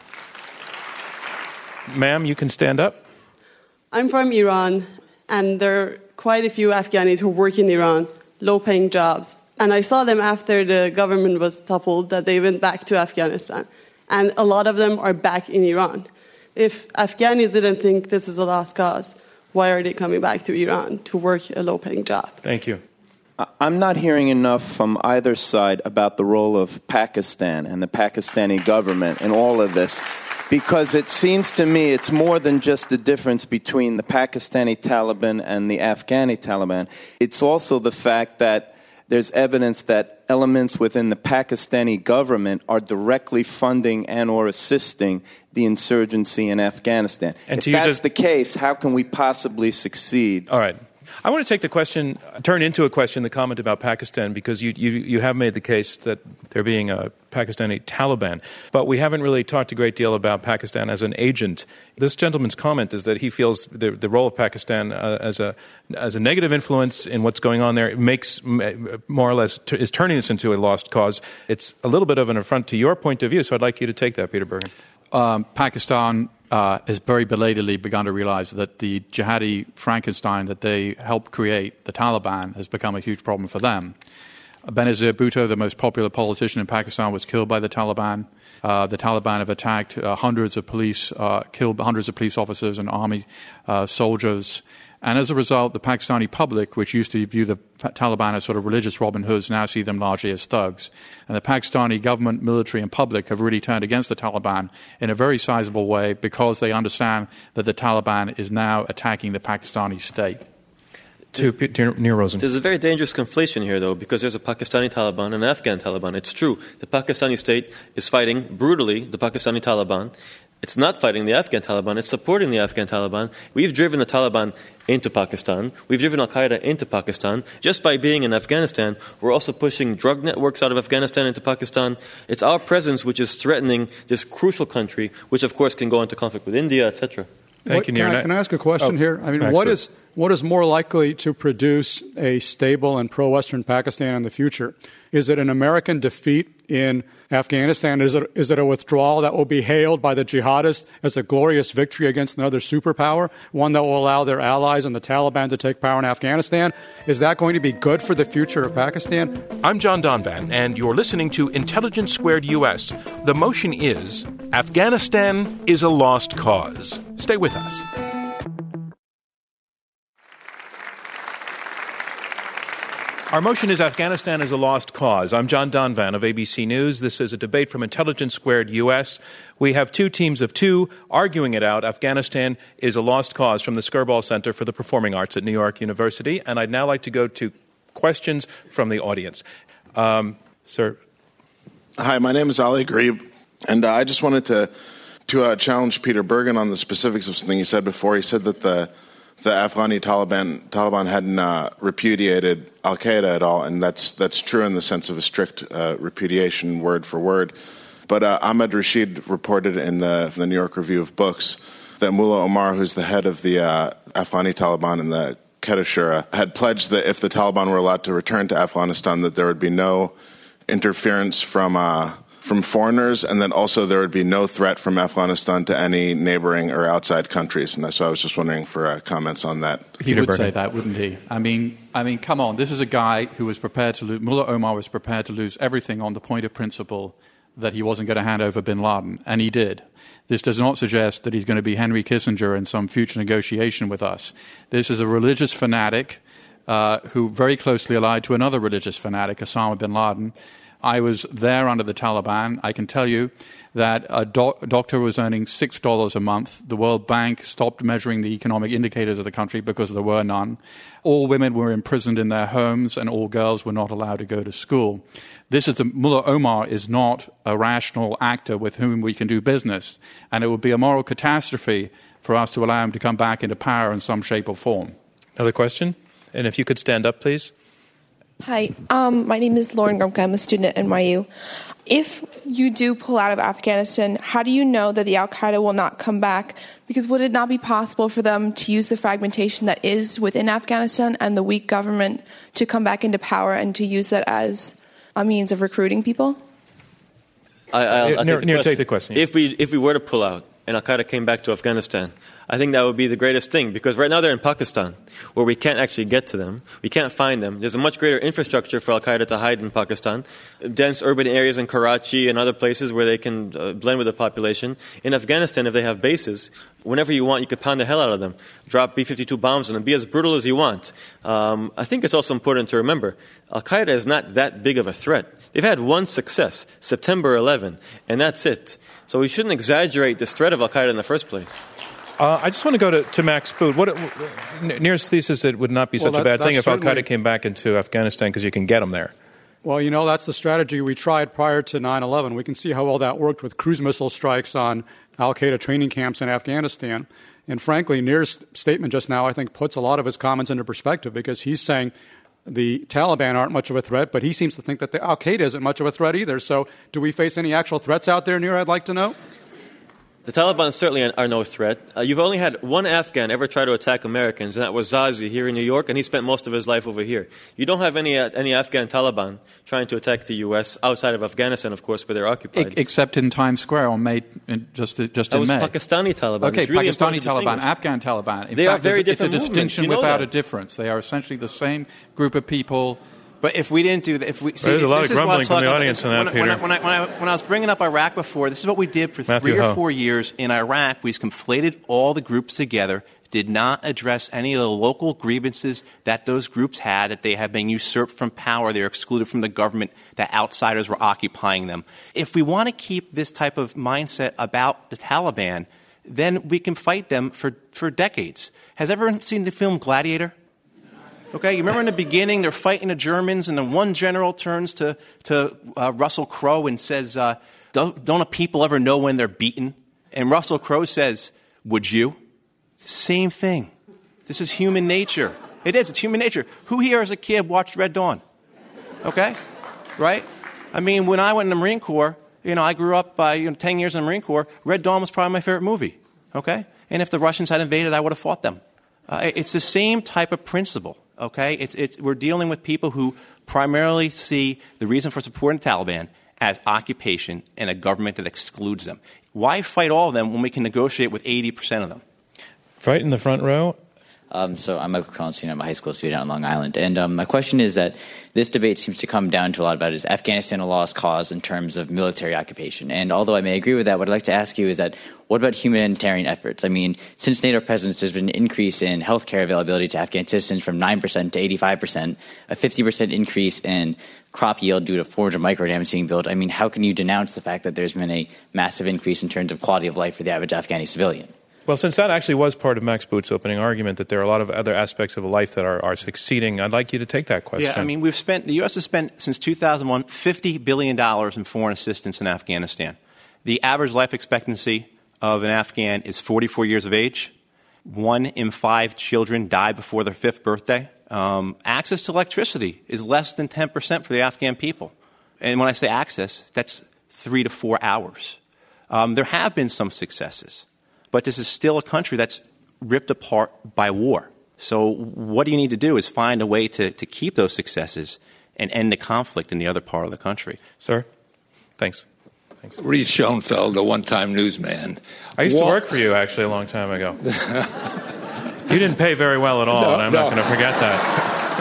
Ma'am, you can stand up. I'm from Iran, and there are quite a few Afghanis who work in Iran, low-paying jobs. And I saw them after the government was toppled, that they went back to Afghanistan. And a lot of them are back in Iran. If Afghanis didn't think this is a lost cause, why are they coming back to Iran to work a low-paying job? Thank you. I'm not hearing enough from either side about the role of Pakistan and the Pakistani government in all of this, because it seems to me it's more than just the difference between the Pakistani Taliban and the Afghani Taliban. It's also the fact that there's evidence that elements within the Pakistani government are directly funding and or assisting the insurgency in Afghanistan. And if that's the case, how can we possibly succeed? All right. I want to take the question, turn into a question, the comment about Pakistan, because you have made the case that there being a Pakistani Taliban. But we haven't really talked a great deal about Pakistan as an agent. This gentleman's comment is that he feels the role of Pakistan as a negative influence in what's going on there. It makes, more or less, is turning this into a lost cause. It's a little bit of an affront to your point of view, so I'd like you to take that, Peter Bergen. Pakistan has very belatedly begun to realize that the jihadi Frankenstein that they helped create, the Taliban, has become a huge problem for them. Benazir Bhutto, the most popular politician in Pakistan, was killed by the Taliban. The Taliban have attacked hundreds of police, killed hundreds of police officers and army soldiers. And as a result, the Pakistani public, which used to view the Taliban as sort of religious Robin Hoods, now see them largely as thugs. And the Pakistani government, military, and public have really turned against the Taliban in a very sizable way because they understand that the Taliban is now attacking the Pakistani state. To Neil Rosen. There's a very dangerous conflation here, though, because there's a Pakistani Taliban and an Afghan Taliban. It's true. The Pakistani state is fighting brutally the Pakistani Taliban. It's not fighting the Afghan Taliban. It's supporting the Afghan Taliban. We've driven the Taliban into Pakistan. We've driven Al-Qaeda into Pakistan. Just by being in Afghanistan, we're also pushing drug networks out of Afghanistan into Pakistan. It's our presence which is threatening this crucial country, which, of course, can go into conflict with India, etc. Thank you, Nir. Can I ask a question here? I mean, what is more likely to produce a stable and pro-Western Pakistan in the future? Is it an American defeat in Afghanistan? Is it a withdrawal that will be hailed by the jihadists as a glorious victory against another superpower, one that will allow their allies and the Taliban to take power in Afghanistan? Is that going to be good for the future of Pakistan? I'm John Donvan, and you're listening to Intelligence Squared U.S. The motion is, Afghanistan is a lost cause. Stay with us. Our motion is Afghanistan is a lost cause. I'm John Donvan of ABC News. This is a debate from Intelligence Squared U.S. We have two teams of two arguing it out. Afghanistan is a lost cause from the Skirball Center for the Performing Arts at New York University. And I'd now like to go to questions from the audience. Sir. Hi, my name is Ali Gharib, and I just wanted to challenge Peter Bergen on the specifics of something he said before. He said that the Afghani Taliban hadn't repudiated Al-Qaeda at all, and that's true in the sense of a strict repudiation, word for word. But Ahmed Rashid reported in the New York Review of Books that Mullah Omar, who's the head of the Afghani Taliban and the Quetta Shura, had pledged that if the Taliban were allowed to return to Afghanistan, that there would be no interference from foreigners, and then also there would be no threat from Afghanistan to any neighboring or outside countries. And so I was just wondering for comments on that. He would say that, wouldn't he? I mean, come on. This is a guy who was prepared to lose. Mullah Omar was prepared to lose everything on the point of principle that he wasn't going to hand over bin Laden, and he did. This does not suggest that he's going to be Henry Kissinger in some future negotiation with us. This is a religious fanatic who very closely allied to another religious fanatic, Osama bin Laden. I was there under the Taliban. I can tell you that a doctor was earning $6 a month. The World Bank stopped measuring the economic indicators of the country because there were none. All women were imprisoned in their homes, and all girls were not allowed to go to school. Mullah Omar is not a rational actor with whom we can do business, and it would be a moral catastrophe for us to allow him to come back into power in some shape or form. Another question? And if you could stand up, please. Hi, my name is Lauren Grumka. I'm a student at NYU. If you do pull out of Afghanistan, how do you know that the al-Qaeda will not come back? Because would it not be possible for them to use the fragmentation that is within Afghanistan and the weak government to come back into power and to use that as a means of recruiting people? I'll take the question. If we were to pull out and al-Qaeda came back to Afghanistan, I think that would be the greatest thing, because right now they're in Pakistan, where we can't actually get to them. We can't find them. There's a much greater infrastructure for al-Qaeda to hide in Pakistan, dense urban areas in Karachi and other places where they can blend with the population. In Afghanistan, if they have bases, whenever you want, you could pound the hell out of them, drop B-52 bombs on them, be as brutal as you want. I think it's also important to remember, al-Qaeda is not that big of a threat. They've had one success, September 11, and that's it. So we shouldn't exaggerate this threat of al-Qaeda in the first place. I just want to go to Max Boot. Nir's thesis that it would not be such a bad thing if al-Qaeda came back into Afghanistan because you can get them there. Well, that's the strategy we tried prior to 9/11. We can see how well that worked with cruise missile strikes on al-Qaeda training camps in Afghanistan. And frankly, Nir's statement just now, I think, puts a lot of his comments into perspective, because he's saying the Taliban aren't much of a threat, but he seems to think that the al-Qaeda isn't much of a threat either. So do we face any actual threats out there, Nir, I'd like to know? The Taliban certainly are no threat. You've only had one Afghan ever try to attack Americans, and that was Zazi here in New York, and he spent most of his life over here. You don't have any Afghan Taliban trying to attack the U.S. outside of Afghanistan, of course, where they're occupied. Except in Times Square on May, just in May. That was Pakistani Taliban. Okay, really Pakistani Taliban, Afghan Taliban. In they fact, are very different It's a distinction without a that. difference. They are essentially the same group of people. But if we didn't do that, there's a lot of grumbling from the audience on that, Peter. When I was bringing up Iraq before, this is what we did for Matthew 3 or 4 years in Iraq. We conflated all the groups together, did not address any of the local grievances that those groups had, that they had been usurped from power, they were excluded from the government, that outsiders were occupying them. If we want to keep this type of mindset about the Taliban, then we can fight them for decades. Has everyone seen the film Gladiator? Okay, you remember in the beginning they're fighting the Germans, and then one general turns to Russell Crowe and says, don't a people ever know when they're beaten? And Russell Crowe says, would you? Same thing. This is human nature. It is. It's human nature. Who here as a kid watched Red Dawn? Okay? Right? I mean, when I went in the Marine Corps, I grew up 10 years in the Marine Corps. Red Dawn was probably my favorite movie. Okay? And if the Russians had invaded, I would have fought them. It's the same type of principle. Okay, we're dealing with people who primarily see the reason for supporting the Taliban as occupation and a government that excludes them. Why fight all of them when we can negotiate with 80% of them? Right in the front row. So I'm Michael Collins, I'm a high school student on Long Island. And my question is that this debate seems to come down to a lot about is Afghanistan a lost cause in terms of military occupation? And although I may agree with that, what I'd like to ask you is that what about humanitarian efforts? I mean, since NATO presence, there's been an increase in healthcare availability to Afghan citizens from 9% to 85%, a 50% increase in crop yield due to 400 microdams being built. I mean, how can you denounce the fact that there's been a massive increase in terms of quality of life for the average Afghani civilian? Well, since that actually was part of Max Boot's opening argument, that there are a lot of other aspects of life that are succeeding, I'd like you to take that question. Yeah, I mean, the U.S. has spent, since 2001, $50 billion in foreign assistance in Afghanistan. The average life expectancy of an Afghan is 44 years of age. 1 in 5 children die before their 5th birthday. Access to electricity is less than 10% for the Afghan people. And when I say access, that's 3 to 4 hours. There have been some successes. But this is still a country that's ripped apart by war. So what do you need to do is find a way to keep those successes and end the conflict in the other part of the country. Sir? Thanks. Reese Schoenfeld, a one-time newsman. I used to work for you, actually, a long time ago. You didn't pay very well at all, and I'm not going to forget that.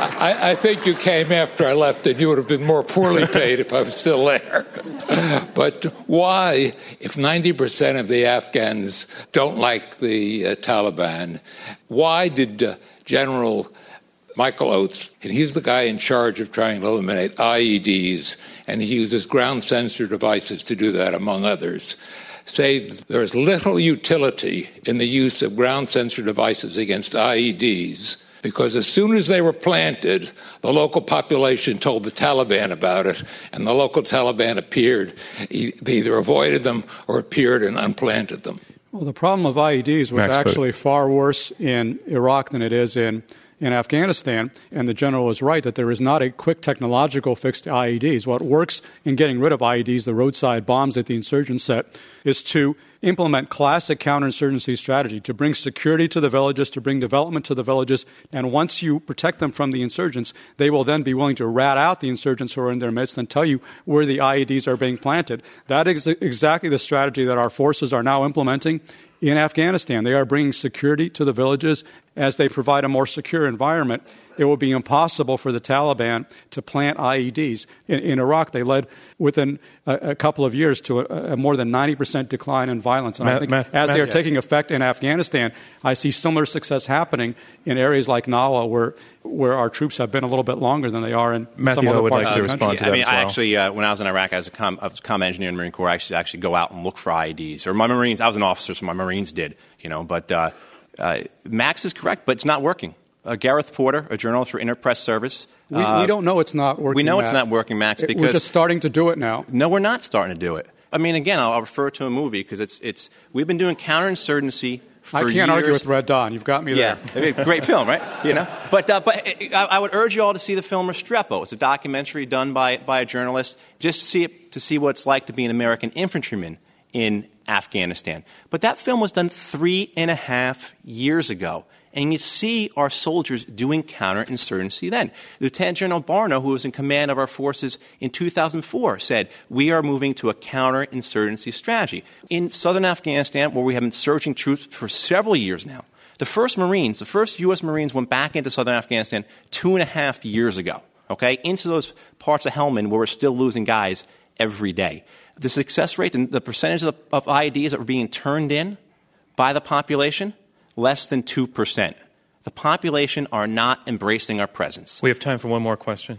I think you came after I left, and you would have been more poorly paid if I was still there. But why, if 90% of the Afghans don't like the Taliban, why did General Michael Oates, and he's the guy in charge of trying to eliminate IEDs, and he uses ground sensor devices to do that, among others, say there's little utility in the use of ground sensor devices against IEDs, because as soon as they were planted, the local population told the Taliban about it, and the local Taliban appeared. They either avoided them or appeared and unplanted them. Well, the problem of IEDs was actually far worse in Iraq than it is in Afghanistan, and the general was right that there is not a quick technological fix to IEDs. What works in getting rid of IEDs, the roadside bombs that the insurgents set, is to implement classic counterinsurgency strategy, to bring security to the villages, to bring development to the villages, and once you protect them from the insurgents, they will then be willing to rat out the insurgents who are in their midst and tell you where the IEDs are being planted. That is exactly the strategy that our forces are now implementing in Afghanistan. They are bringing security to the villages as they provide a more secure environment. It will be impossible for the Taliban to plant IEDs. In Iraq, they led within a couple of years to a more than 90% decline in violence. And I think as they are taking effect in Afghanistan, I see similar success happening in areas like Nawa, where our troops have been a little bit longer than they are in some other parts of the country. I actually, when I was in Iraq, I was a combat engineer in the Marine Corps. I used to actually go out and look for IEDs. Or my Marines, I was an officer, so my Marines did. But Max is correct, but it's not working. Gareth Porter, a journalist for Interpress Service. We don't know it's not working. We know it's not working, Max, because we're just starting to do it now. No, we're not starting to do it. I mean, again, I'll refer to a movie because we've been doing counterinsurgency for years. I can't argue with Red Dawn. You've got me there. Yeah, great film, right? But I would urge you all to see the film Restrepo. It's a documentary done by a journalist just to see what it's like to be an American infantryman in Afghanistan. But that film was done 3.5 years ago. And you see our soldiers doing counterinsurgency then. Lieutenant General Barno, who was in command of our forces in 2004, said, we are moving to a counterinsurgency strategy. In southern Afghanistan, where we have been surging troops for several years now, the first U.S. Marines went back into southern Afghanistan 2.5 years ago, into those parts of Helmand where we're still losing guys every day. The success rate and the percentage of IEDs that were being turned in by the population, less than 2%. The population are not embracing our presence. We have time for one more question.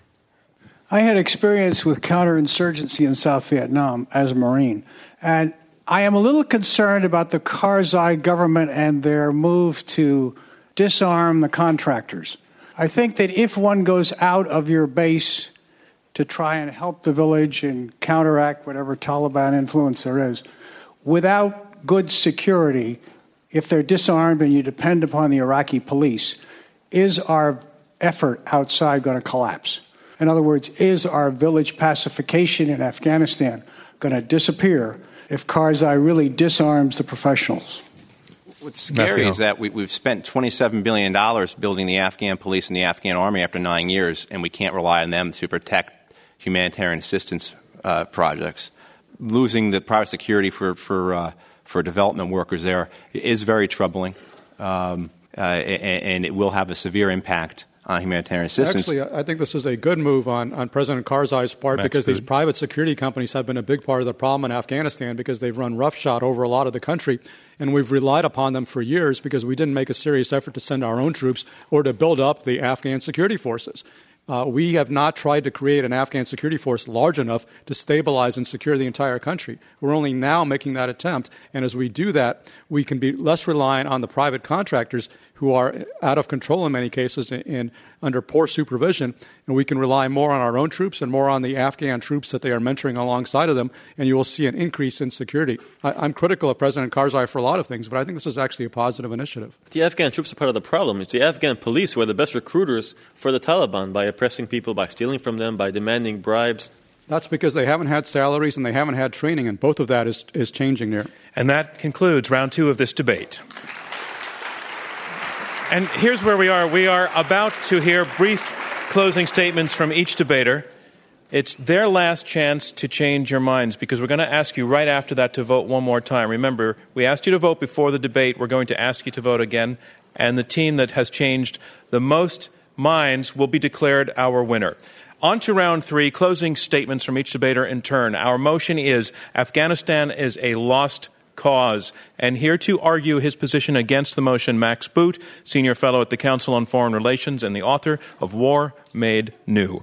I had experience with counterinsurgency in South Vietnam as a Marine, and I am a little concerned about the Karzai government and their move to disarm the contractors. I think that if one goes out of your base to try and help the village and counteract whatever Taliban influence there is, without good security, if they're disarmed and you depend upon the Iraqi police, is our effort outside going to collapse? In other words, is our village pacification in Afghanistan going to disappear if Karzai really disarms the professionals? What's scary is that we've spent $27 billion building the Afghan police and the Afghan army after 9 years, and we can't rely on them to protect humanitarian assistance projects. Losing the private security for development workers there is very troubling, and it will have a severe impact on humanitarian assistance. Actually, I think this is a good move on President Karzai's part because these private security companies have been a big part of the problem in Afghanistan because they've run roughshod over a lot of the country, and we've relied upon them for years because we didn't make a serious effort to send our own troops or to build up the Afghan security forces. We have not tried to create an Afghan security force large enough to stabilize and secure the entire country. We're only now making that attempt, and as we do that, we can be less reliant on the private contractors who are out of control in many cases and under poor supervision, and we can rely more on our own troops and more on the Afghan troops that they are mentoring alongside of them, and you will see an increase in security. I'm critical of President Karzai for a lot of things, but I think this is actually a positive initiative. The Afghan troops are part of the problem. It's the Afghan police who are the best recruiters for the Taliban by oppressing people, by stealing from them, by demanding bribes. That's because they haven't had salaries and they haven't had training, and both of that is changing there. And that concludes round 2 of this debate. And here's where we are. We are about to hear brief closing statements from each debater. It's their last chance to change your minds because we're going to ask you right after that to vote one more time. Remember, we asked you to vote before the debate. We're going to ask you to vote again. And the team that has changed the most minds will be declared our winner. On to round three, closing statements from each debater in turn. Our motion is Afghanistan is a lost cause. And here to argue his position against the motion, Max Boot, Senior Fellow at the Council on Foreign Relations and the author of War Made New.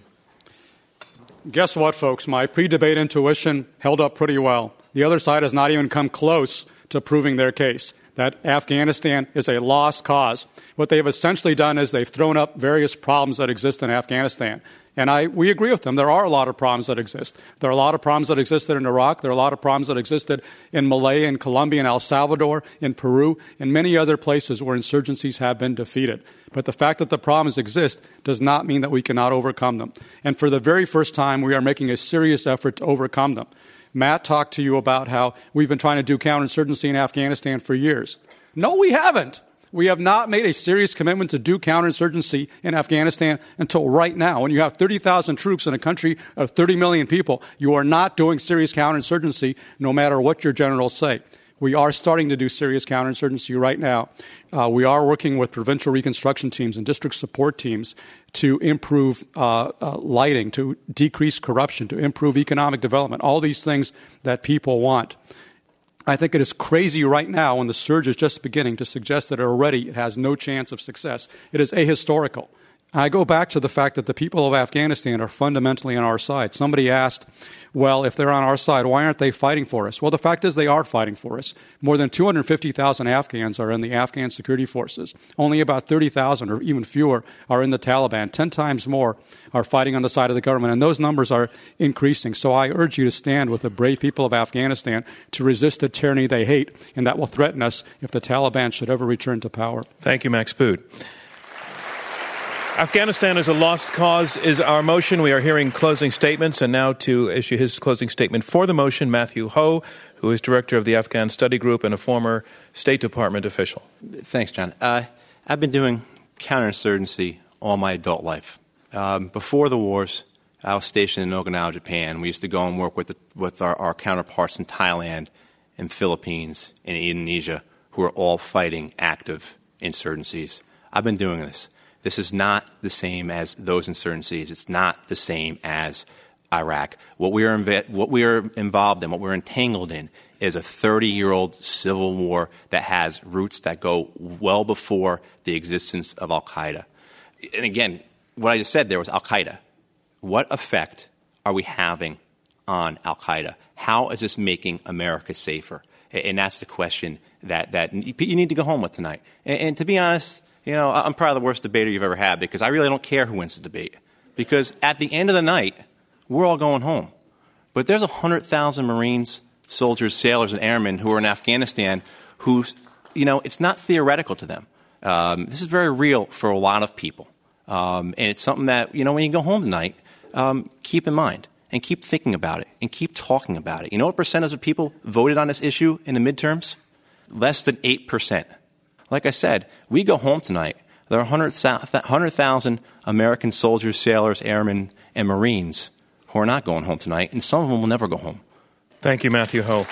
Guess what, folks? My pre-debate intuition held up pretty well. The other side has not even come close to proving their case, that Afghanistan is a lost cause. What they've essentially done is they've thrown up various problems that exist in Afghanistan. And we agree with them. There are a lot of problems that exist. There are a lot of problems that existed in Iraq. There are a lot of problems that existed in Malaya, in Colombia, in El Salvador, in Peru, and many other places where insurgencies have been defeated. But the fact that the problems exist does not mean that we cannot overcome them. And for the very first time, we are making a serious effort to overcome them. Matt talked to you about how we've been trying to do counterinsurgency in Afghanistan for years. No, we haven't. We have not made a serious commitment to do counterinsurgency in Afghanistan until right now. When you have 30,000 troops in a country of 30 million people, you are not doing serious counterinsurgency no matter what your generals say. We are starting to do serious counterinsurgency right now. We are working with provincial reconstruction teams and district support teams to improve lighting, to decrease corruption, to improve economic development, all these things that people want. I think it is crazy right now when the surge is just beginning to suggest that already it has no chance of success. It is ahistorical. I go back to the fact that the people of Afghanistan are fundamentally on our side. Somebody asked, well, if they're on our side, why aren't they fighting for us? Well, the fact is they are fighting for us. More than 250,000 Afghans are in the Afghan security forces. Only about 30,000 or even fewer are in the Taliban. 10 times more are fighting on the side of the government, and those numbers are increasing. So I urge you to stand with the brave people of Afghanistan to resist the tyranny they hate, and that will threaten us if the Taliban should ever return to power. Thank you, Max Boot. Afghanistan is a lost cause is our motion. We are hearing closing statements, and now to issue his closing statement for the motion, Matthew Ho, who is director of the Afghan Study Group and a former State Department official. Thanks, John. I've been doing counterinsurgency all my adult life. Before the wars, I was stationed in Okinawa, Japan. We used to go and work with our counterparts in Thailand and Philippines and Indonesia, who are all fighting active insurgencies. I've been doing this. This is not the same as those insurgencies. It's not the same as Iraq. What we are involved in, what we're entangled in, is a 30-year-old civil war that has roots that go well before the existence of al-Qaeda. And again, what I just said there was al-Qaeda. What effect are we having on al-Qaeda? How is this making America safer? And that's the question that you need to go home with tonight. And to be honest, you know, I'm probably the worst debater you've ever had because I really don't care who wins the debate. Because at the end of the night, we're all going home. But there's 100,000 Marines, soldiers, sailors, and airmen who are in Afghanistan who, you know, it's not theoretical to them. This is very real for a lot of people. And it's something that, you know, when you go home tonight, keep in mind and keep thinking about it and keep talking about it. You know what percentage of people voted on this issue in the midterms? Less than 8%. Like I said, we go home tonight. There are 100,000 American soldiers, sailors, airmen, and Marines who are not going home tonight, and some of them will never go home. Thank you, Matthew Ho.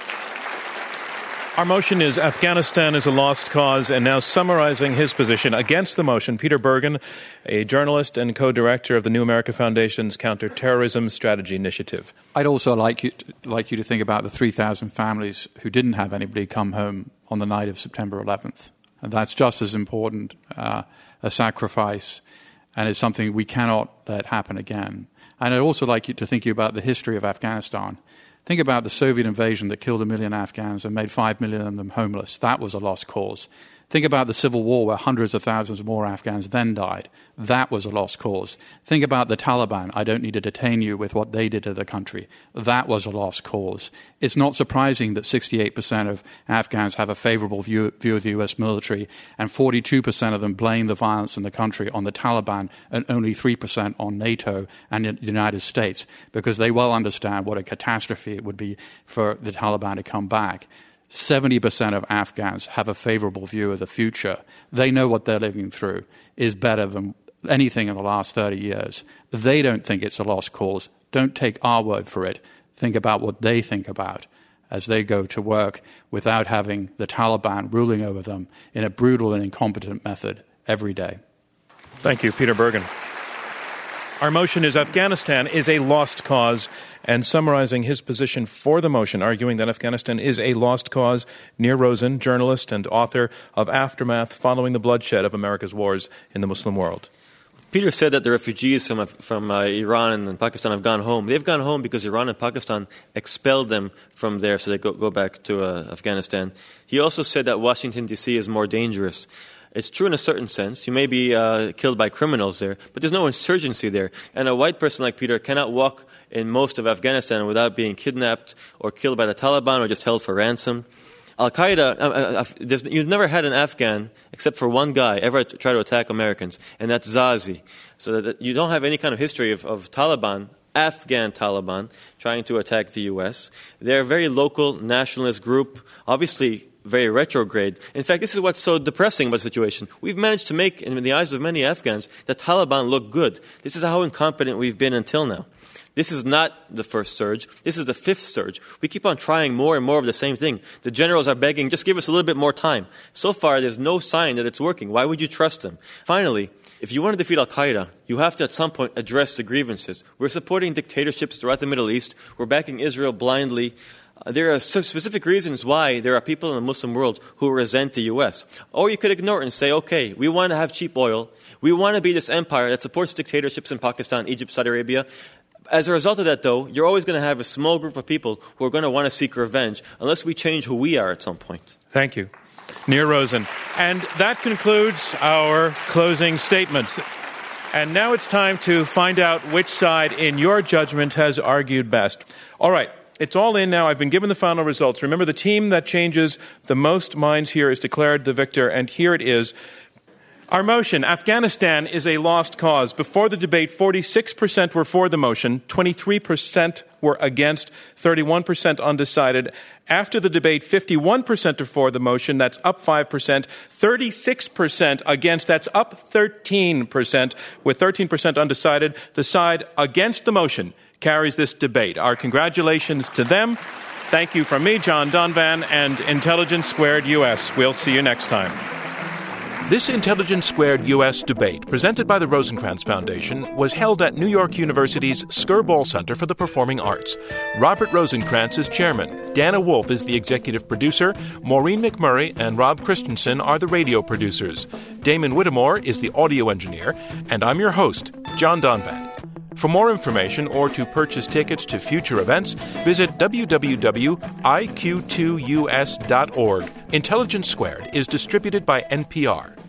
Our motion is Afghanistan is a lost cause, and now summarizing his position against the motion, Peter Bergen, a journalist and co-director of the New America Foundation's Counterterrorism Strategy Initiative. I'd also like you to think about the 3,000 families who didn't have anybody come home on the night of September 11th. And that's just as important a sacrifice, and it's something we cannot let happen again. And I'd also like you to think about the history of Afghanistan. Think about the Soviet invasion that killed 1 million Afghans and made 5 million of them homeless. That was a lost cause. Think about the Civil War where hundreds of thousands more Afghans then died. That was a lost cause. Think about the Taliban. I don't need to detain you with what they did to the country. That was a lost cause. It's not surprising that 68% of Afghans have a favorable view of the U.S. military, and 42% of them blame the violence in the country on the Taliban and only 3% on NATO and the United States, because they well understand what a catastrophe it would be for the Taliban to come back. 70% of Afghans have a favorable view of the future. They know what they're living through is better than anything in the last 30 years. They don't think it's a lost cause. Don't take our word for it. Think about what they think about as they go to work without having the Taliban ruling over them in a brutal and incompetent method every day. Thank you, Peter Bergen. Our motion is Afghanistan is a lost cause. And summarizing his position for the motion, arguing that Afghanistan is a lost cause, Nir Rosen, journalist and author of Aftermath Following the Bloodshed of America's Wars in the Muslim World. Peter said that the refugees from Iran and Pakistan have gone home. They've gone home because Iran and Pakistan expelled them from there, so they go back to Afghanistan. He also said that Washington, D.C. is more dangerous. It's true in a certain sense. You may be killed by criminals there, but there's no insurgency there. And a white person like Peter cannot walk in most of Afghanistan without being kidnapped or killed by the Taliban or just held for ransom. Al-Qaeda, you've never had an Afghan, except for one guy, ever try to attack Americans, and that's Zazi. So that you don't have any kind of history of Taliban, Afghan Taliban, trying to attack the U.S. They're a very local nationalist group, obviously very retrograde. In fact, this is what's so depressing about the situation. We've managed to make, in the eyes of many Afghans, the Taliban look good. This is how incompetent we've been until now. This is not the first surge. This is the fifth surge. We keep on trying more and more of the same thing. The generals are begging, just give us a little bit more time. So far, there's no sign that it's working. Why would you trust them? Finally, if you want to defeat Al-Qaeda, you have to at some point address the grievances. We're supporting dictatorships throughout the Middle East. We're backing Israel blindly. There are specific reasons why there are people in the Muslim world who resent the U.S. Or you could ignore it and say, okay, we want to have cheap oil. We want to be this empire that supports dictatorships in Pakistan, Egypt, Saudi Arabia. As a result of that, though, you're always going to have a small group of people who are going to want to seek revenge unless we change who we are at some point. Thank you. Nir Rosen. And that concludes our closing statements. And now it's time to find out which side, in your judgment, has argued best. All right. It's all in now. I've been given the final results. Remember, the team that changes the most minds here is declared the victor, and here it is. Our motion, Afghanistan is a lost cause. Before the debate, 46% were for the motion, 23% were against, 31% undecided. After the debate, 51% are for the motion, that's up 5%, 36% against, that's up 13%, with 13% undecided. The side against the motion carries this debate. Our congratulations to them. Thank you from me, John Donvan, and Intelligence Squared US. We'll see you next time. This Intelligence Squared U.S. debate, presented by the Rosencrantz Foundation, was held at New York University's Skirball Center for the Performing Arts. Robert Rosencrantz is chairman. Dana Wolf is the executive producer. Maureen McMurray and Rob Christensen are the radio producers. Damon Whittemore is the audio engineer. And I'm your host, John Donvan. For more information or to purchase tickets to future events, visit www.iq2us.org. Intelligence Squared is distributed by NPR.